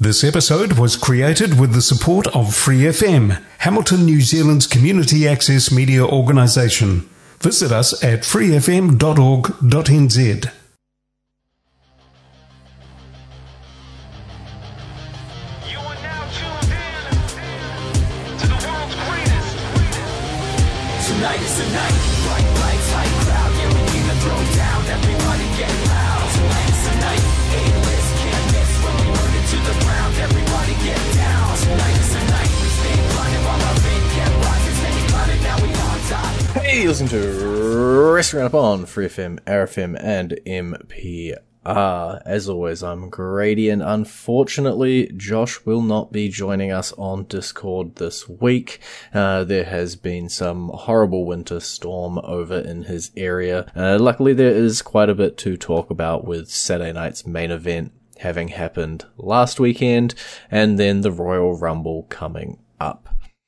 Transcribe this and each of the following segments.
This episode was created with the support of Free FM, Hamilton, New Zealand's community access media organisation. Visit us at freefm.org.nz. Tonight is the night, bright lights, high crowd, yeah, we need to throw down, everybody get loud. Tonight is the night, A-list, can't miss, when we burn it to the ground, everybody get down. Tonight is the night, we stay blinded while our faith kept rising, staying blinded, now we on top. Hey, listen to Restaurant Up on Free FM, RFM, and MPR. As always, I'm Grady, and unfortunately, Josh will not be joining us on Discord this week. There has been some horrible winter storm over in his area. Luckily, there is quite a bit to talk about with Saturday night's main event having happened last weekend, and then the Royal Rumble coming up.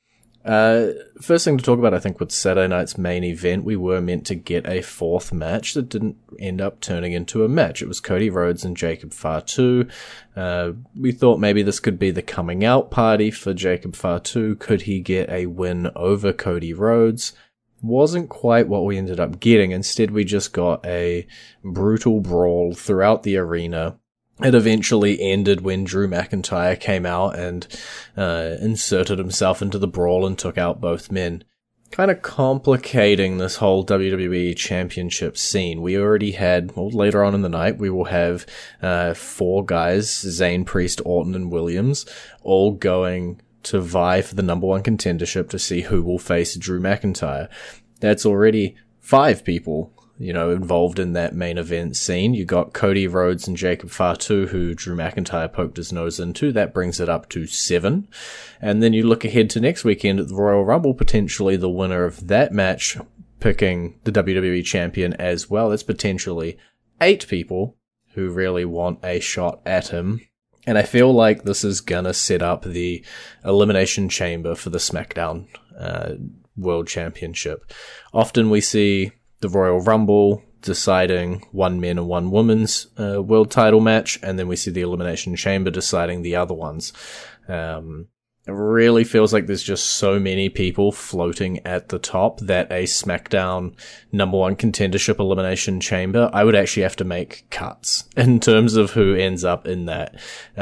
First thing to talk about, I think, with Saturday night's main event, we were meant to get a fourth match that didn't end up turning into a match. It was Cody Rhodes and Jacob Fatu. We thought maybe this could be the coming out party for Jacob Fatu. Could he get a win over Cody Rhodes? Wasn't quite what we ended up getting. Instead, we just got a brutal brawl throughout the arena. It eventually ended when Drew McIntyre came out and inserted himself into the brawl and took out both men. Kind of complicating this whole WWE Championship scene. We already had, well, later on in the night, we will have 4 guys, Zayn, Priest, Orton, and Williams, all going to vie for the number 1 contendership to see who will face Drew McIntyre. That's already 5 people, involved in that main event scene. You got Cody Rhodes and Jacob Fatu, who Drew McIntyre poked his nose into. That brings it up to 7. And then you look ahead to next weekend at the Royal Rumble, potentially the winner of that match picking the WWE champion as well. That's potentially 8 people who really want a shot at him. And I feel like this is gonna set up the Elimination Chamber for the SmackDown World Championship. Often we see the Royal Rumble deciding 1 men and 1 women's world title match, and then we see the Elimination Chamber deciding the other ones. It really feels like there's just so many people floating at the top that a SmackDown number 1 contendership Elimination Chamber, I would actually have to make cuts in terms of who ends up in that,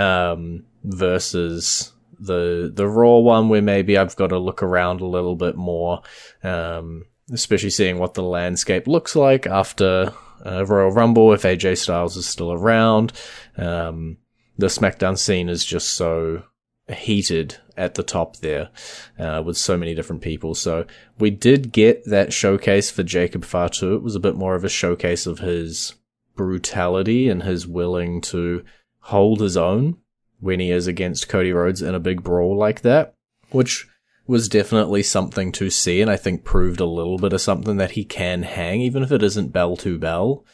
versus the Raw one, where maybe I've got to look around a little bit more, especially seeing what the landscape looks like after Royal Rumble, if AJ Styles is still around. The SmackDown scene is just so heated at the top there, with so many different people. So we did get that showcase for Jacob Fatu. It was a bit more of a showcase of his brutality and his willing to hold his own when he is against Cody Rhodes in a big brawl like that, which was definitely something to see, and I think proved a little bit of something that he can hang, even if it isn't bell to bell.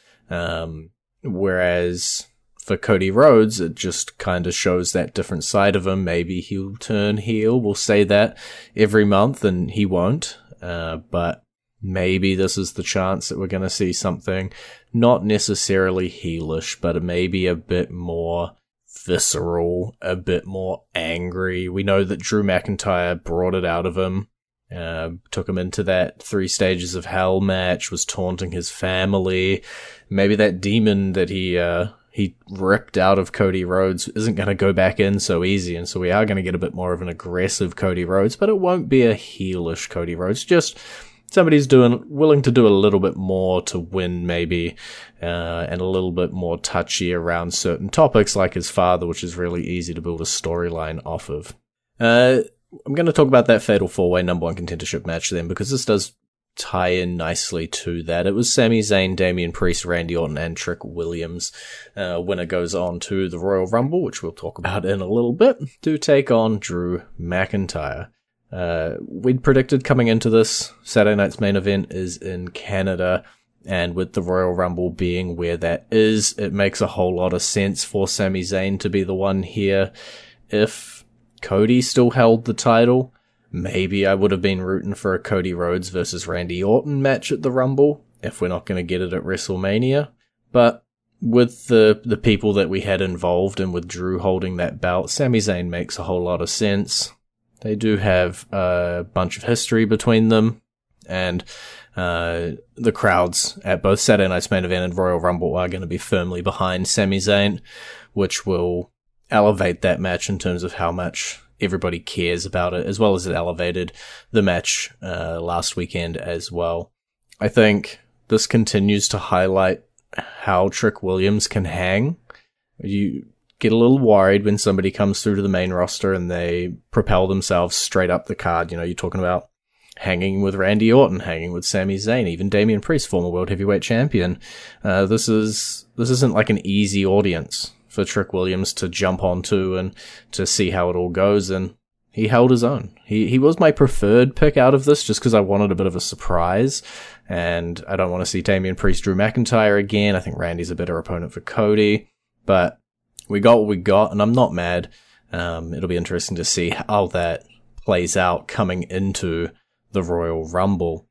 Whereas for Cody Rhodes, it just kind of shows that different side of him. Maybe he'll turn heel. We'll say that every month, and he won't. But maybe this is the chance that we're going to see something not necessarily heelish, but maybe a bit more visceral, a bit more angry. We know that Drew McIntyre brought it out of him, took him into that 3 Stages of Hell match, was taunting his family. Maybe that demon that he ripped out of Cody Rhodes isn't going to go back in so easy, and so we are going to get a bit more of an aggressive Cody Rhodes, but it won't be a heelish Cody Rhodes, just somebody's willing to do a little bit more to win, maybe, and a little bit more touchy around certain topics like his father, which is really easy to build a storyline off of. I'm going to talk about that Fatal 4-Way number 1 contendership match then, because this does tie in nicely to that. It was Sami Zayn, Damian Priest, Randy Orton, and Trick Williams. Winner goes on to the Royal Rumble, which we'll talk about in a little bit, to take on Drew McIntyre. We'd predicted coming into this, Saturday night's main event is in Canada, and with the Royal Rumble being where that is, it makes a whole lot of sense for Sami Zayn to be the one here. If Cody still held the title, maybe I would have been rooting for a Cody Rhodes versus Randy Orton match at the Rumble, if we're not going to get it at WrestleMania. But with the people that we had involved and with Drew holding that belt, Sami Zayn makes a whole lot of sense. They do have a bunch of history between them, and the crowds at both Saturday Night's Main Event and Royal Rumble are going to be firmly behind Sami Zayn, which will elevate that match in terms of how much everybody cares about it, as well as it elevated the match last weekend as well. I think this continues to highlight how Trick Williams can hang. You get a little worried when somebody comes through to the main roster and they propel themselves straight up the card. You know, you're talking about hanging with Randy Orton, hanging with Sami Zayn, even Damian Priest, former World Heavyweight Champion. This isn't like an easy audience for Trick Williams to jump onto and to see how it all goes, and he held his own. He was my preferred pick out of this just because I wanted a bit of a surprise, and I don't want to see Damian Priest, Drew McIntyre again. I think Randy's a better opponent for Cody, but we got what we got, and I'm not mad. It'll be interesting to see how that plays out coming into the Royal Rumble.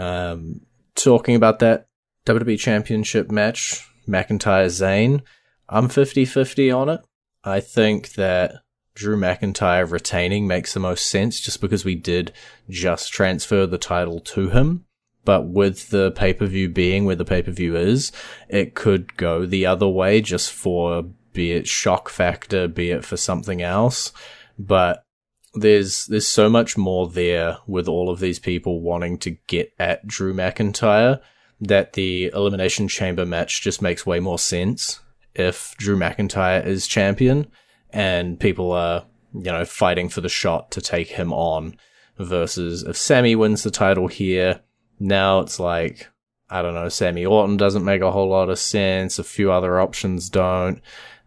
Talking about that WWE Championship match, McIntyre-Zayn, I'm 50-50 on it. I think that Drew McIntyre retaining makes the most sense just because we did just transfer the title to him. But with the pay-per-view being where the pay-per-view is, it could go the other way just for, be it shock factor, be it for something else. But there's so much more there with all of these people wanting to get at Drew McIntyre that the Elimination Chamber match just makes way more sense if Drew McIntyre is champion and people are, fighting for the shot to take him on, versus if Sami wins the title here, now it's like, I don't know, Sami Orton doesn't make a whole lot of sense, a few other options don't.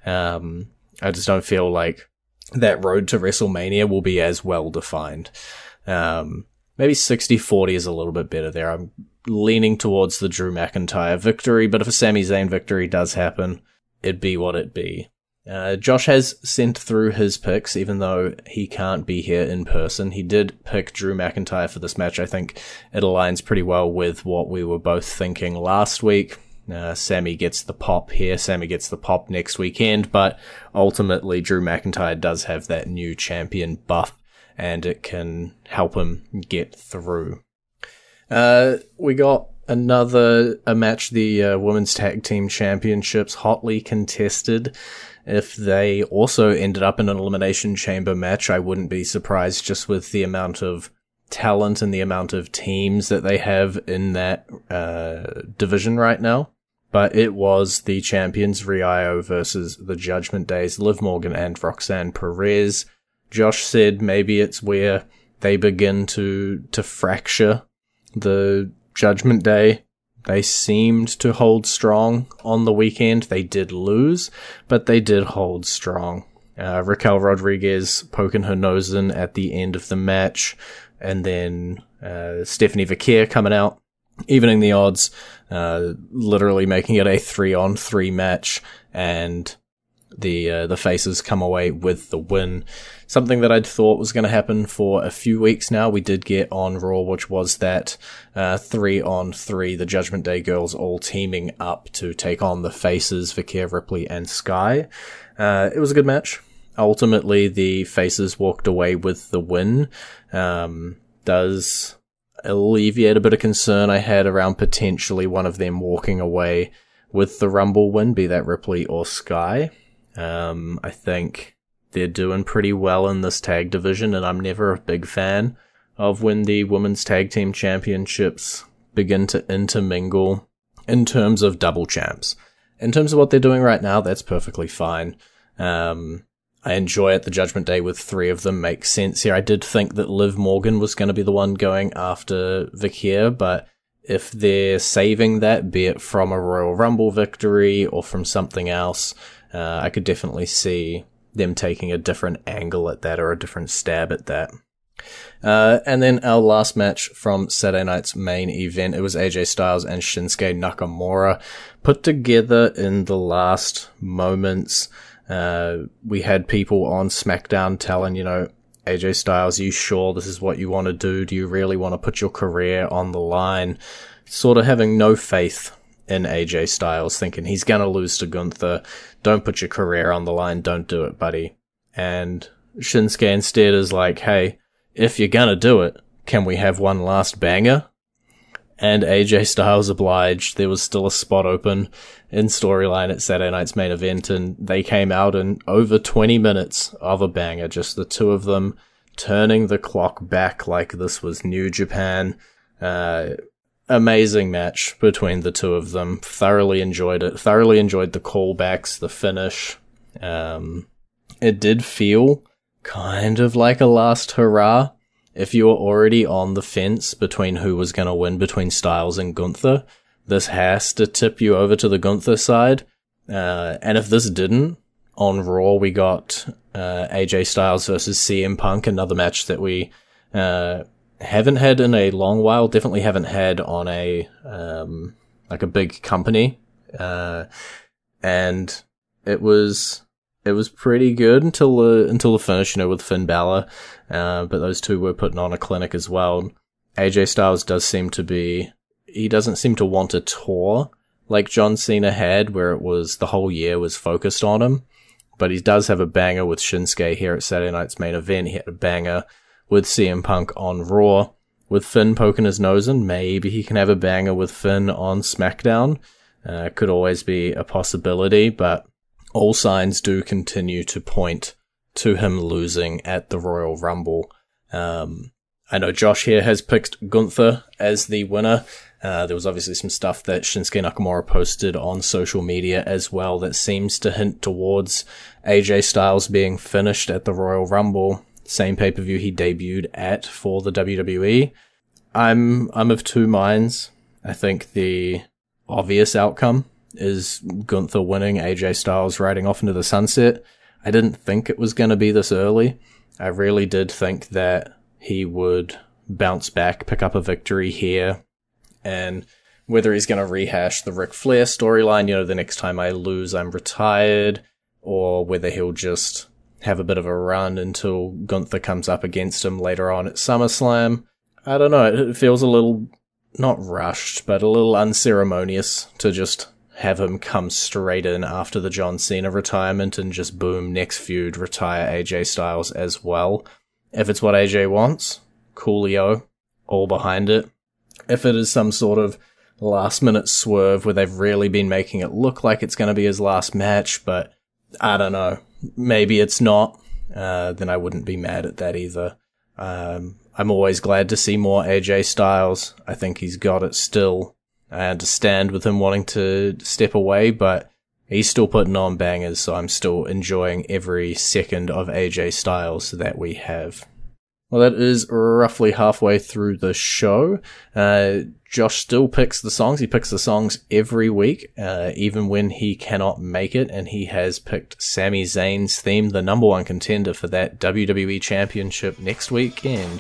I just don't feel like that road to WrestleMania will be as well defined. Maybe 60-40 is a little bit better there. I'm leaning towards the Drew McIntyre victory, but if a Sami Zayn victory does happen, it'd be what it be. Josh has sent through his picks, even though he can't be here in person. He did pick Drew McIntyre for this match. I think it aligns pretty well with what we were both thinking last week. Sami gets the pop here, Sami gets the pop next weekend, but ultimately Drew McIntyre does have that new champion buff, and it can help him get through. We got a match, the Women's Tag Team Championships, hotly contested. If they also ended up in an Elimination Chamber match, I wouldn't be surprised just with the amount of talent and the amount of teams that they have in that division right now. But it was the champions, Rio versus the Judgment Days, Liv Morgan and Roxanne Perez. Josh said maybe it's where they begin to fracture the Judgment Day. They seemed to hold strong on the weekend. They did lose, but they did hold strong. Raquel Rodriguez poking her nose in at the end of the match, and then Stephanie Vaquer coming out, evening the odds, literally making it a 3-on-3 match, and the faces come away with the win. Something that I'd thought was going to happen for a few weeks now, we did get on Raw, which was that 3-on-3, the Judgment Day girls all teaming up to take on the faces, Vaquer, Ripley, and Sky. It was a good match. Ultimately, the faces walked away with the win. Does alleviate a bit of concern I had around potentially one of them walking away with the Rumble win, be that Ripley or Sky. I think they're doing pretty well in this tag division, and I'm never a big fan of when the Women's Tag Team Championships begin to intermingle in terms of double champs. In terms of what they're doing right now, that's perfectly fine. I enjoy it. The Judgment Day with 3 of them makes sense here. I did think that Liv Morgan was going to be the one going after Vaquer, but if they're saving that, be it from a Royal Rumble victory or from something else, I could definitely see them taking a different angle at that or a different stab at that. And then our last match from Saturday night's main event, it was AJ Styles and Shinsuke Nakamura put together in the last moments. We had people on SmackDown telling, AJ Styles, are you sure this is what you want to do? Do you really want to put your career on the line? Sort of having no faith in AJ Styles, thinking he's gonna lose to Gunther. Don't put your career on the line. Don't do it, buddy. And Shinsuke instead is like, hey, if you're gonna do it, can we have one last banger? And AJ Styles obliged. There was still a spot open in storyline at Saturday Night's Main Event, and they came out in over 20 minutes of a banger, just the two of them turning the clock back like this was New Japan. Amazing match between the two of them. Thoroughly enjoyed it. Thoroughly enjoyed the callbacks, the finish. It did feel kind of like a last hurrah. If you were already on the fence between who was going to win between Styles and Gunther, this has to tip you over to the Gunther side. And if this didn't, on Raw we got AJ Styles versus CM Punk, another match that we haven't had in a long while, definitely haven't had on a like a big company. And it was pretty good until the finish, with Finn Balor. But those two were putting on a clinic as well. AJ Styles doesn't seem to want a tour like John Cena had, where it was the whole year was focused on him. But he does have a banger with Shinsuke here at Saturday Night's Main Event. He had a banger with CM Punk on Raw. With Finn poking his nose in, maybe he can have a banger with Finn on SmackDown. Could always be a possibility, but all signs do continue to point to him losing at the Royal Rumble. I know Josh here has picked Gunther as the winner. There was obviously some stuff that Shinsuke Nakamura posted on social media as well that seems to hint towards AJ Styles being finished at the Royal Rumble. Same pay-per-view he debuted at for the WWE. I'm of two minds. I think the obvious outcome is Gunther winning, AJ Styles riding off into the sunset. I didn't think it was going to be this early. I really did think that he would bounce back, pick up a victory here, and whether he's going to rehash the Ric Flair storyline, the next time I lose, I'm retired, or whether he'll just have a bit of a run until Gunther comes up against him later on at SummerSlam. I don't know, it feels a little, not rushed, but a little unceremonious to just have him come straight in after the John Cena retirement and just boom, next feud, retire AJ Styles as well. If it's what AJ wants, coolio, all behind it. If it is some sort of last minute swerve where they've really been making it look like it's going to be his last match, but I don't know, maybe it's not, then I wouldn't be mad at that either. I'm always glad to see more AJ Styles. I think he's got it still. I understand with him wanting to step away, but he's still putting on bangers, so I'm still enjoying every second of AJ Styles that we have. Well, that is roughly halfway through the show. Josh still picks the songs. He picks the songs every week, even when he cannot make it, and he has picked Sami Zayn's theme, the number one contender for that WWE Championship next weekend.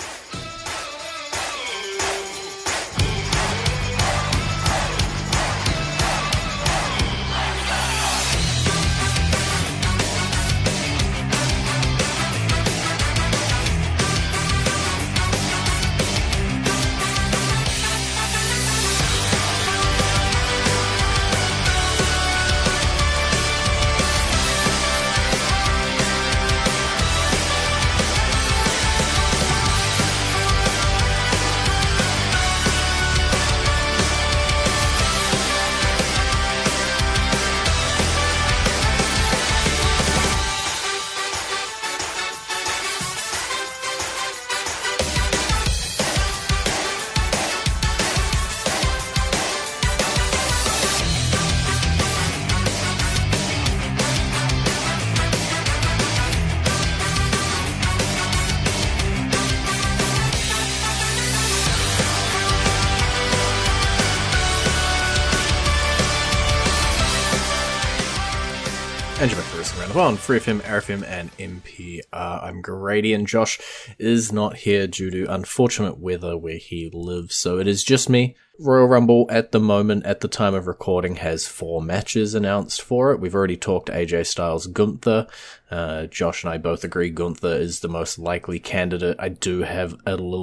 And you're back to Wrestling Roundup on Free FM, RFM, and MPR. I'm Grady, and Josh is not here due to unfortunate weather where he lives, so it is just me. Royal Rumble at the moment, at the time of recording, has 4 matches announced for it. We've already talked AJ Styles Gunther. Josh and I both agree Gunther is the most likely candidate. I do have a little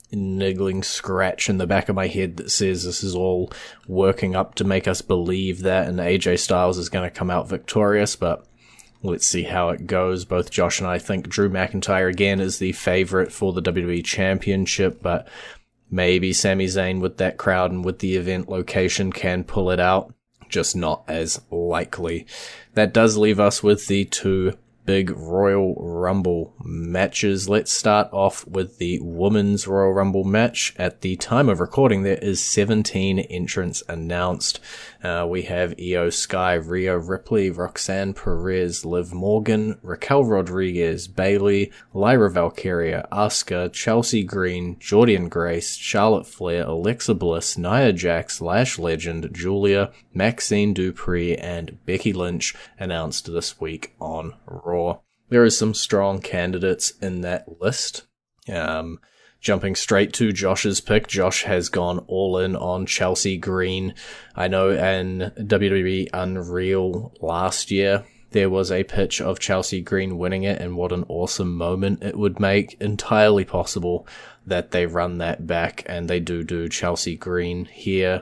niggling scratch in the back of my head that says this is all working up to make us believe that, and AJ Styles is going to come out victorious, but let's see how it goes. Both Josh and I think Drew McIntyre again is the favorite for the WWE Championship, but maybe Sami Zayn with that crowd and with the event location can pull it out. Just not as likely. That does leave us with the two big Royal Rumble matches. Let's start off with the Women's Royal Rumble match. At the time of recording, there is 17 entrants announced. We have Io Sky, Rhea Ripley, Roxanne Perez, Liv Morgan, Raquel Rodriguez, Bayley, Lyra Valkyria, Asuka, Chelsea Green, Jordynne Grace, Charlotte Flair, Alexa Bliss, Nia Jax, Lash Legend, Julia, Maxine Dupree, and Becky Lynch announced this week on Raw. There is some strong candidates in that list. Jumping straight to Josh's pick, Josh has gone all in on Chelsea Green. I know in WWE Unreal last year, there was a pitch of Chelsea Green winning it, and what an awesome moment it would make. Entirely possible that they run that back, and they do Chelsea Green here.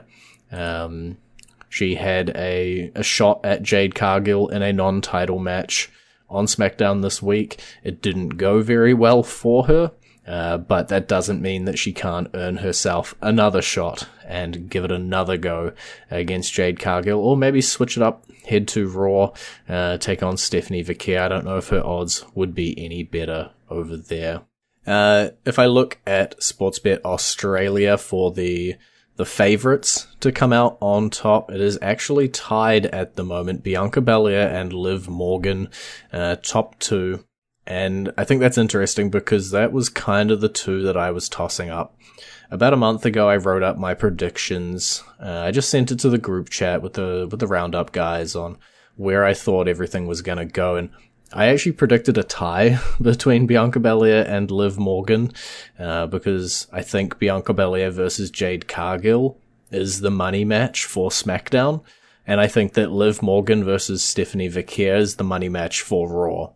She had a shot at Jade Cargill in a non-title match on SmackDown this week. It didn't go very well for her. But that doesn't mean that she can't earn herself another shot and give it another go against Jade Cargill, or maybe switch it up, head to Raw, take on Stephanie Vaquer. I don't know if her odds would be any better over there. If I look at Sportsbet Australia for the favorites to come out on top, it is actually tied at the moment. Bianca Belair and Liv Morgan, top two. And I think that's interesting because that was kind of the two that I was tossing up. About a month ago, I wrote up my predictions. I just sent it to the group chat with the Roundup guys on where I thought everything was going to go. And I actually predicted a tie between Bianca Belair and Liv Morgan, because I think Bianca Belair versus Jade Cargill is the money match for SmackDown. And I think that Liv Morgan versus Stephanie Vaquer is the money match for Raw.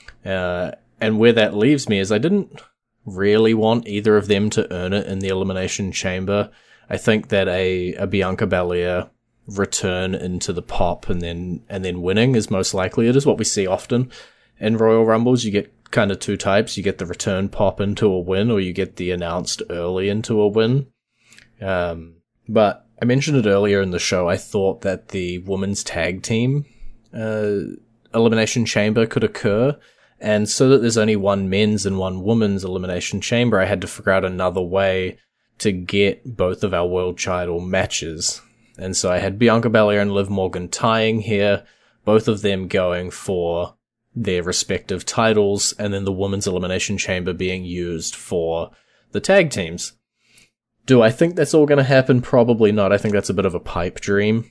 And where that leaves me is I didn't really want either of them to earn it in the Elimination Chamber. I think that a Bianca Belair return into the pop and then winning is most likely. It is what we see often in Royal Rumbles. You get kind of two types. You get the return pop into a win, or you get the announced early into a win. But I mentioned it earlier in the show. I thought that the women's tag team Elimination Chamber could occur. And so that there's only one men's and one women's Elimination Chamber, I had to figure out another way to get both of our world title matches. And so I had Bianca Belair and Liv Morgan tying here, both of them going for their respective titles, and then the women's Elimination Chamber being used for the tag teams. Do I think that's all going to happen? Probably not. I think that's a bit of a pipe dream.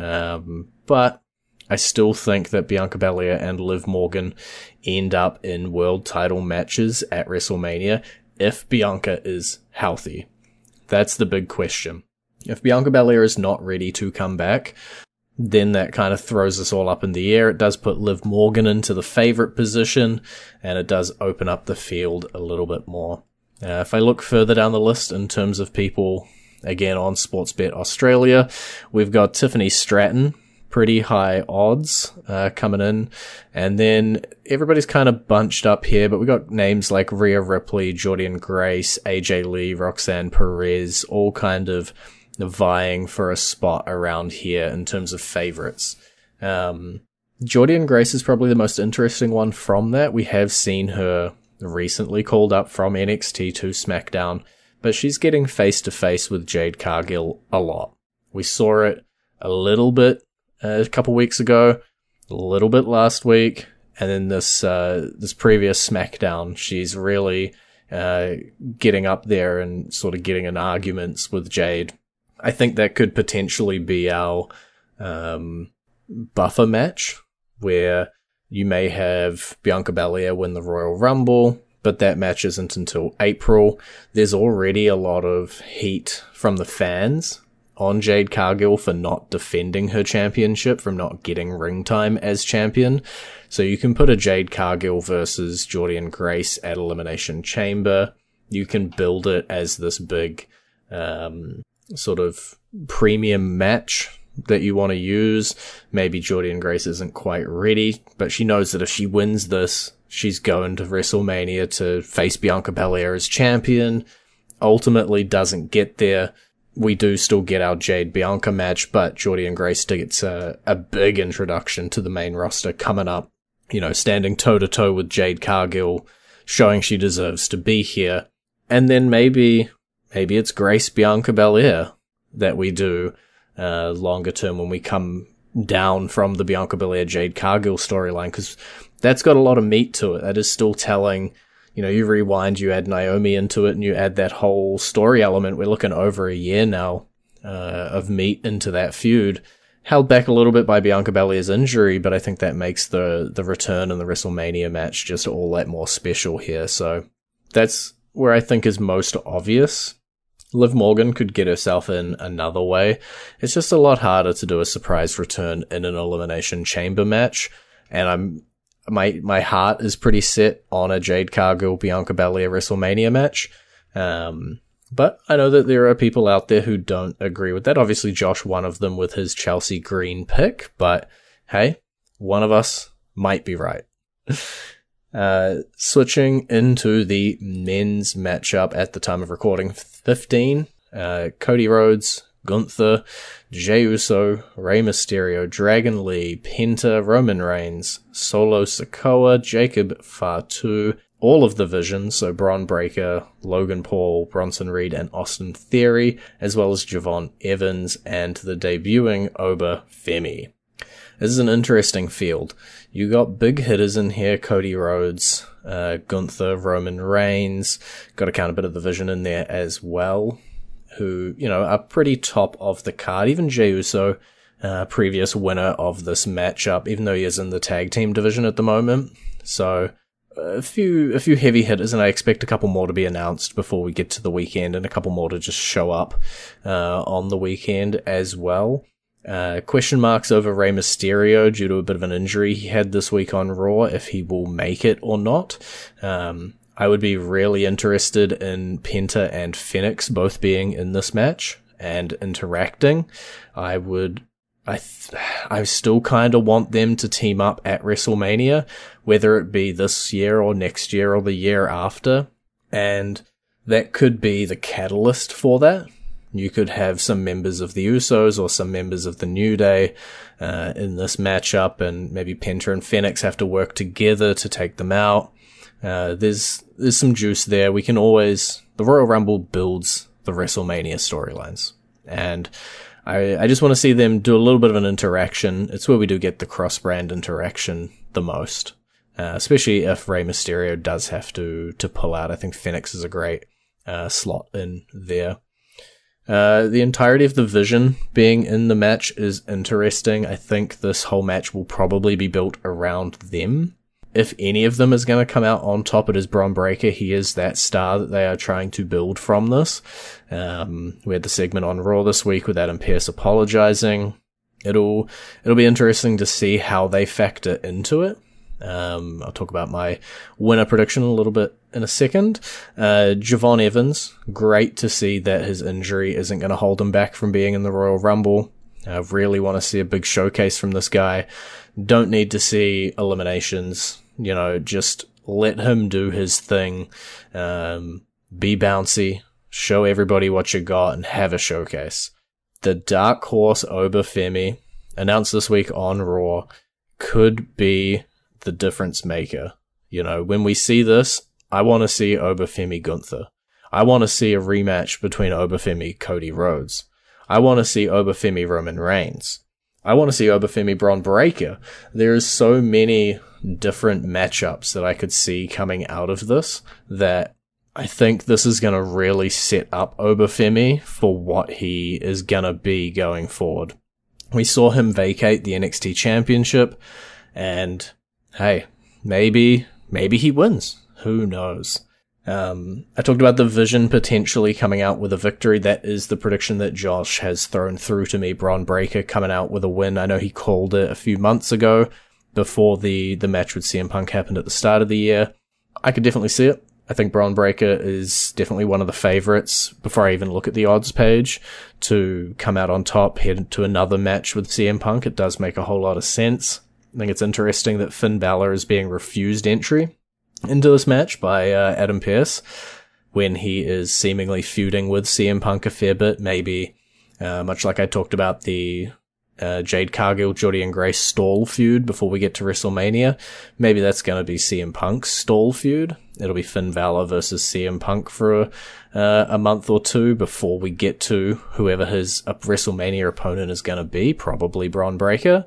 But I still think that Bianca Belair and Liv Morgan end up in world title matches at WrestleMania if Bianca is healthy. That's the big question. If Bianca Belair is not ready to come back, then that kind of throws us all up in the air. It does put Liv Morgan into the favorite position, and it does open up the field a little bit more. If I look further down the list in terms of people, again on Sportsbet Australia, we've got Tiffany Stratton, pretty high odds coming in, and then everybody's kind of bunched up here, but we got names like Rhea Ripley, Jordynne Grace, AJ Lee, Roxanne Perez, all kind of vying for a spot around here in terms of favorites. Jordynne Grace is probably the most interesting one from that. We have seen her recently called up from NXT to SmackDown, but she's getting face to face with Jade Cargill a lot. We saw it a little bit a couple weeks ago, a little bit last week, and then this previous SmackDown, she's really getting up there and sort of getting in arguments with Jade. I think that could potentially be our buffer match, where you may have Bianca Belair win the Royal Rumble, but that match isn't until April. There's already a lot of heat from the fans on Jade Cargill for not defending her championship, from not getting ring time as champion. So you can put a Jade Cargill versus Jordynne Grace at Elimination Chamber. you can build it as this big sort of premium match that you want to use. Maybe Jordynne Grace isn't quite ready, but she knows that if she wins this, she's going to WrestleMania to face Bianca Belair as champion. Ultimately doesn't get there. We do still get our Jade Bianca match, but Jordynne Grace gets a big introduction to the main roster coming up, standing toe to toe with Jade Cargill, showing she deserves to be here. And then maybe it's Grace Bianca Belair that we do longer term when we come down from the Bianca Belair Jade Cargill storyline, because that's got a lot of meat to it. That is still telling, you rewind, you add Naomi into it, and you add that whole story element. We're looking over a year now of meat into that feud. Held back a little bit by Bianca Belair's injury, but I think that makes the return and the WrestleMania match just all that more special here. So that's where I think is most obvious. Liv Morgan could get herself in another way. It's just a lot harder to do a surprise return in an Elimination Chamber match, and my heart is pretty set on a Jade Cargill Bianca Belair WrestleMania match. But I know that there are people out there who don't agree with that. Obviously, Josh, one of them with his Chelsea Green pick, but hey, one of us might be right. Switching into the men's matchup at the time of recording 15, Cody Rhodes, Gunther, Jey Uso, Rey Mysterio, Dragon Lee, Penta, Roman Reigns, Solo Sikoa, Jacob Fatu, all of the Vision, so Bron Breakker, Logan Paul, Bronson Reed, and Austin Theory, as well as Javon Evans and the debuting Oba Femi. This is an interesting field. You got big hitters in here, Cody Rhodes, Gunther, Roman Reigns, got to count a bit of the Vision in there as well, who, are pretty top of the card. Even Jey Uso, previous winner of this matchup, even though he is in the tag team division at the moment. So a few heavy hitters, and I expect a couple more to be announced before we get to the weekend, and a couple more to just show up on the weekend as well. Question marks over Rey Mysterio due to a bit of an injury he had this week on Raw, if he will make it or not. I would be really interested in Penta and Phoenix both being in this match and interacting. I still kind of want them to team up at WrestleMania, whether it be this year or next year or the year after. And that could be the catalyst for that. You could have some members of the Usos or some members of the New Day in this matchup, and maybe Penta and Phoenix have to work together to take them out. There's some juice there. We can always... The Royal Rumble builds the WrestleMania storylines. And I just want to see them do a little bit of an interaction. It's where we do get the cross-brand interaction the most. Especially if Rey Mysterio does have to pull out. I think Phoenix is a great slot in there. The entirety of the Vision being in the match is interesting. I think this whole match will probably be built around them. If any of them is going to come out on top, it is Bron Breakker. He is that star that they are trying to build from this. We had the segment on Raw this week with Adam Pearce apologizing. It'll be interesting to see how they factor into it. I'll talk about my winner prediction a little bit in a second. Javon Evans, great to see that his injury isn't going to hold him back from being in the Royal Rumble. I really want to see a big showcase from this guy. Don't need to see eliminations. Just let him do his thing. Be bouncy, show everybody what you got, and have a showcase. The Dark Horse Oba Femi, announced this week on Raw, could be the difference maker. When we see this, I want to see Oba Femi Gunther. I want to see a rematch between Oba Femi Cody Rhodes. I want to see Oba Femi Roman Reigns. I want to see Oba Femi Bron Breakker. There is so many different matchups that I could see coming out of this that I think this is going to really set up Oba Femi for what he is going to be going forward. We saw him vacate the NXT Championship, and hey, maybe he wins. Who knows? I talked about the Vision potentially coming out with a victory. That is the prediction that Josh has thrown through to me. Bron Breakker coming out with a win. I know he called it a few months ago before the match with CM Punk happened at the start of the year. I could definitely see it. I think Bron Breakker is definitely one of the favorites, before I even look at the odds page, to come out on top, head to another match with CM Punk. It does make a whole lot of sense. I think it's interesting that Finn Balor is being refused entry into this match by Adam Pearce, when he is seemingly feuding with CM Punk a fair bit. Maybe, much like I talked about the Jade Cargill, Jordynne Grace stall feud before we get to WrestleMania, maybe that's going to be CM Punk's stall feud. It'll be Finn Balor versus CM Punk for a month or two before we get to whoever his WrestleMania opponent is going to be, probably Bron Breakker.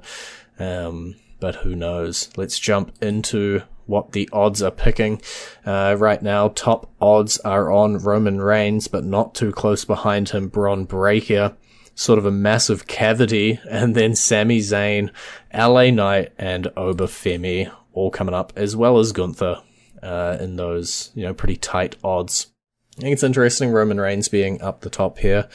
But who knows? Let's jump into what the odds are picking. Right now, top odds are on Roman Reigns, but not too close behind him, Bron Breakker. Sort of a massive cavity, and then Sami Zayn, LA Knight, and Obafemi all coming up, as well as Gunther, in those, pretty tight odds. I think it's interesting Roman Reigns being up the top here.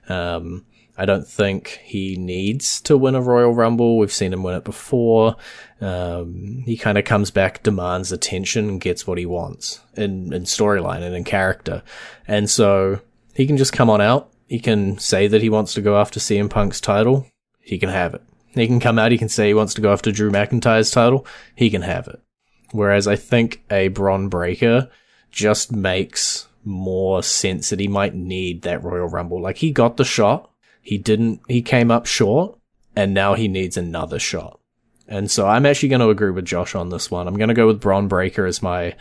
I don't think he needs to win a Royal Rumble. We've seen him win it before. He kind of comes back, demands attention, and gets what he wants in storyline and in character. And so he can just come on out. He can say that he wants to go after CM Punk's title. He can have it. He can come out. He can say he wants to go after Drew McIntyre's title. He can have it. Whereas I think a Bron Breakker just makes more sense that he might need that Royal Rumble. Like, he got the shot. He came up short, and now he needs another shot. And so I'm actually going to agree with Josh on this one. I'm going to go with Bron Breakker as my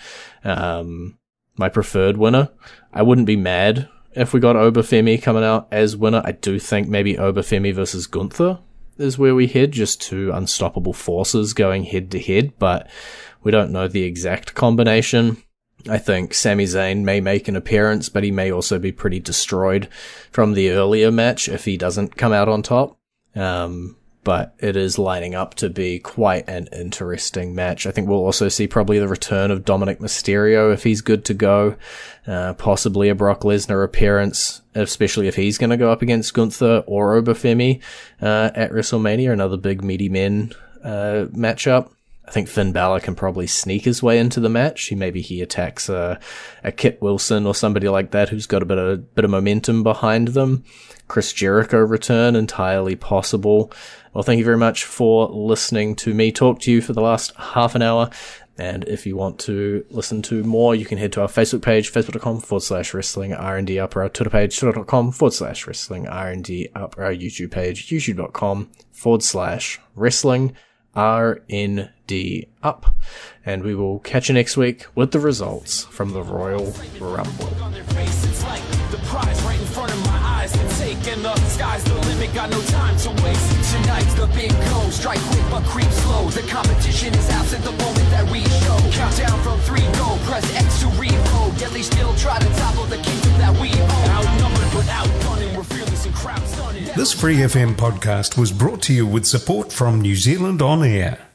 preferred winner. I wouldn't be mad if we got Obafemi coming out as winner. I do think maybe Obafemi versus Gunther is where we head, just two unstoppable forces going head to head, but we don't know the exact combination. I think Sami Zayn may make an appearance, but he may also be pretty destroyed from the earlier match if he doesn't come out on top. But it is lining up to be quite an interesting match. I think we'll also see probably the return of Dominic Mysterio if he's good to go. Possibly a Brock Lesnar appearance, especially if he's going to go up against Gunther or Obafemi at WrestleMania, another big meaty men matchup. I think Finn Balor can probably sneak his way into the match. Maybe he attacks a Kit Wilson or somebody like that who's got a bit of momentum behind them. Chris Jericho return, entirely possible. Well, thank you very much for listening to me talk to you for the last half an hour. And if you want to listen to more, you can head to our Facebook page, facebook.com/wrestling R&D up, or our Twitter page, twitter.com/wrestling R&D up, or our YouTube page, youtube.com/wrestling RND up. And we will catch you next week with the results from the Royal Rumble. And the sky's the limit, got no time to waste. Tonight's the big go, strike quick but creep slow. The competition is absent the moment that we show. Countdown from 3, go, press X to reload. Yet they still try to topple the kingdom that we own. Outnumbered but outgunning, we're fearless and crowd stunning. This Free FM podcast was brought to you with support from New Zealand On Air.